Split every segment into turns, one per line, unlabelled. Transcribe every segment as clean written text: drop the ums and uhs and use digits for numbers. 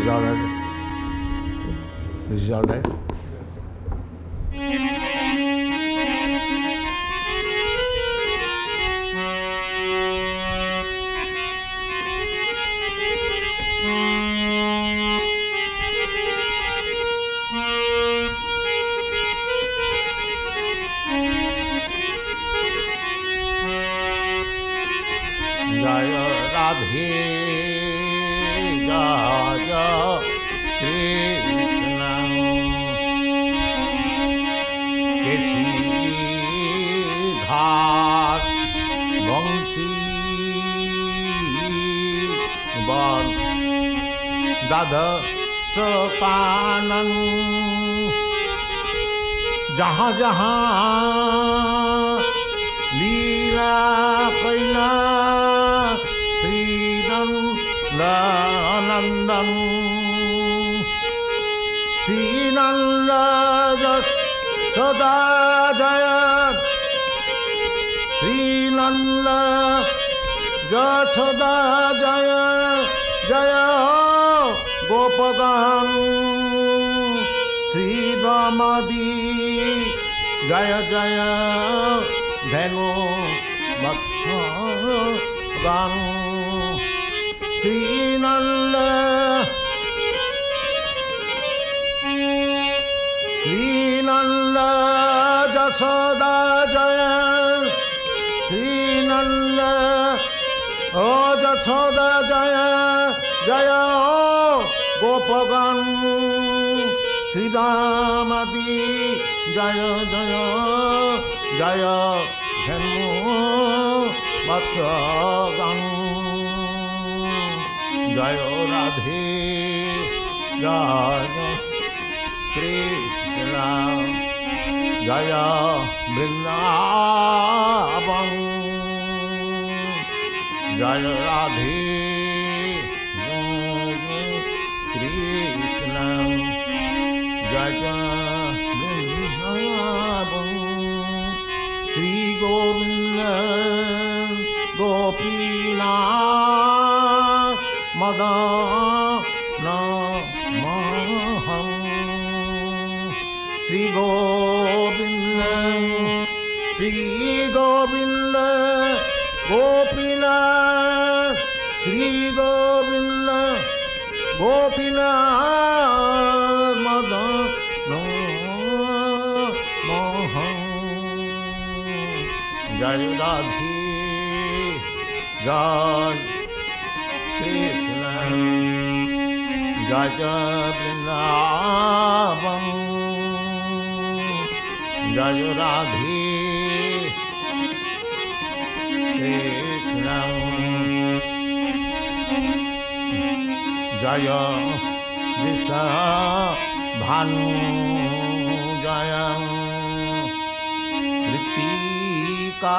Is all right? This is all right? Jaya Radhe Jaya Krishna Kesi Dhar Vangsi Ban Dada Sapanan Jahan Jahan Leela Kaila Nandan Sri Nanda Sada Jaya Sri Nanda Jasada Jaya Jaya Gopagan Sri Damadi Jaya Jaya Dhanu Bhagan Sri Nanda Jasada Jaya Sri Nanda Oh Jasada Jaya Jaya Gopagan Sri Damadi Jaya Jaya Jaya Dhanu Bhagan Jaya Radhe Jaya Krishna Jaya Vrindavan Jaya Radhe Jaya Krishna Jaya Vrindavan Sri Govinda Gopinath Madana Maham Sri Govinda Gopinath Sri Govinda Gopinath Madana Maham Jaya Radhe Jaya Krishna Jaya Vrindavan Jaya Radhe Krishna Jaya Vrishabhanu Jaya Ritika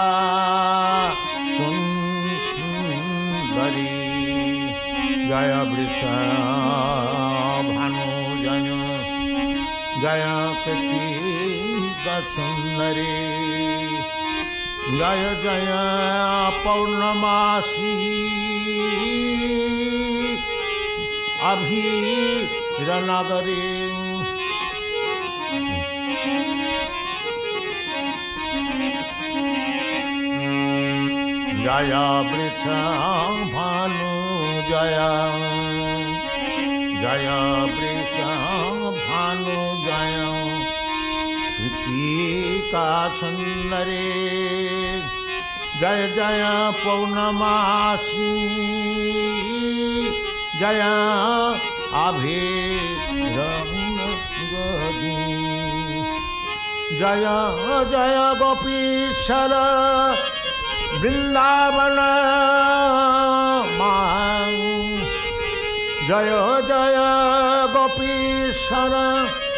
Sundari Jaya Vrishabhanu Jaya Jaya Kritika Sundari Jaya Jaya Paurnamasi Abhiranagari Jaya Vrishabhanu Jaya Jaya Vrishabhanu Jaya Kritika Sundari Jaya Jaya Paurnamasi Jaya Abhiranagari Jaya Jaya Gopishara Vrindavana Mang Jaya Jaya Gopishara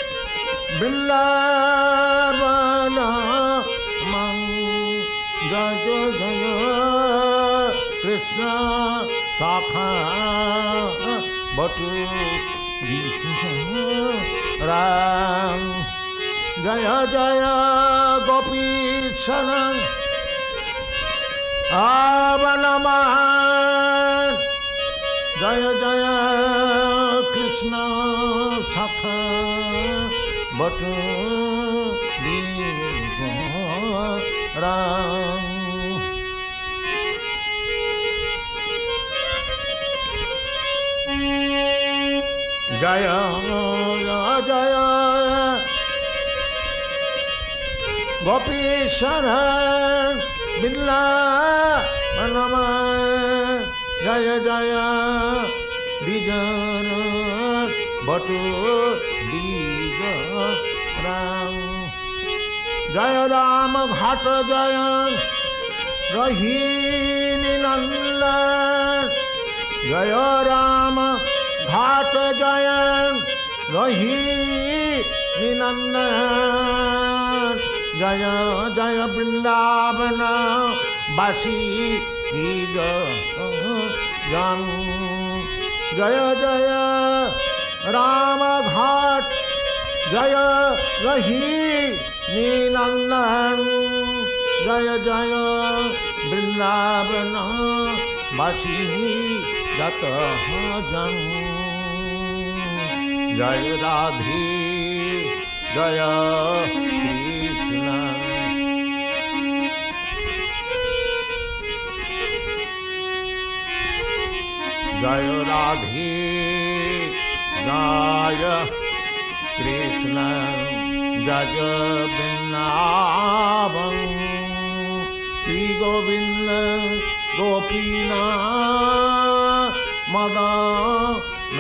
Vrindavana Mang Jaya Jaya Krishna Sakha Batu Ram Jaya Jaya Gopishara Avanaman Jaya Jaya Krishna सख but Ram जय जय गोपीश्वर बिल्लावन जय जय बिजन बटु बीज राम जय राम घाट जय रहीनि नंदन जय राम घाट जय रहीनि नंदन जय जय वृंदावन बासी जन जय जय राम घाट जय रहीनि नंदन जय जय वृंदावन बासी जत जन जय राधे जय कृष्ण जय राधे जय कृष्ण जय वृंदावन श्री गोविंद गोपीनाथ मदन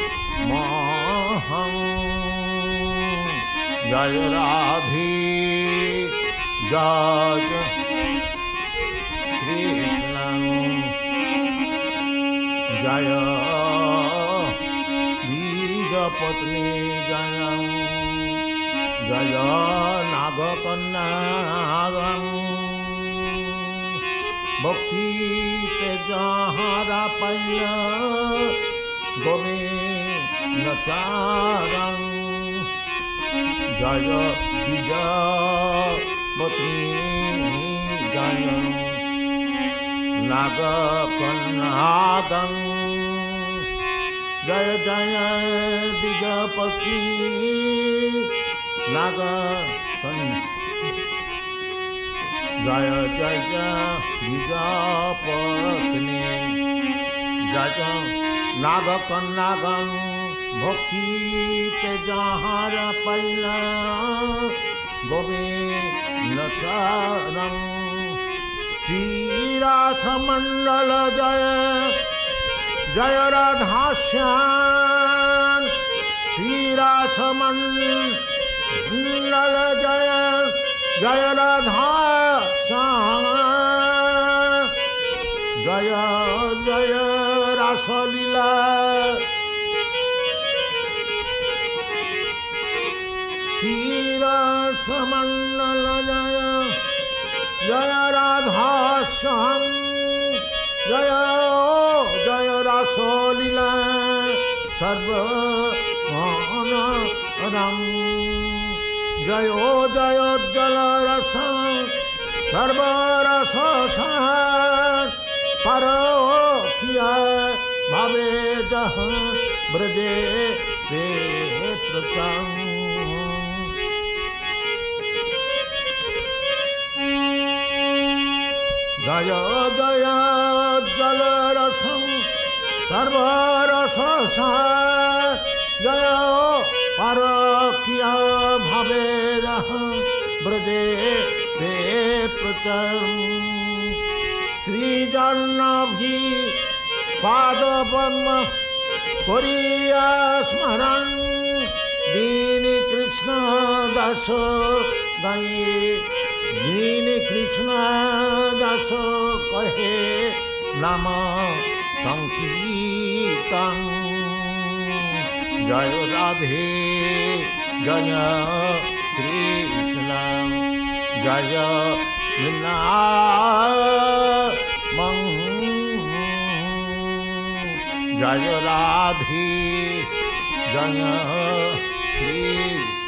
मोहन जय राधे जय कृष्ण जय बीज पत्नी जय जय नागकन्यागन भक्ति ते जहारा पाइल गोविंद चारण जय बीज पत्नी जय नागकन्यागन जय जय बीज पत्नी नागकन्या जय जय बीज पत्नी जय नागकन्यागन भक्ति ते जहार पाइल गोविंद चरण श्री रासमंडल जय जय राधाश्याम श्री रासमंडल जय जय राधाश्याम जय जय रासलीला श्री रासमंडल जय जय राधाश्याम जय जय रासलीला सर्वमानरम जय जय जलरस सर्वरससार परकिया भावे जहाँ ब्रजे ते प्रचंड जय जय जलरसं सर्वरससार जय परकिया भावे जहाँ ब्रजे ते प्रचंड श्री जन्नभी पाद पद्म करिया स्मरण दीन कृष्ण दास गाई दीन कृष्ण दास कहे नाम संकीर्तन जय राधे जय कृष्ण जय वृंदावन जय राधे जय कृष्ण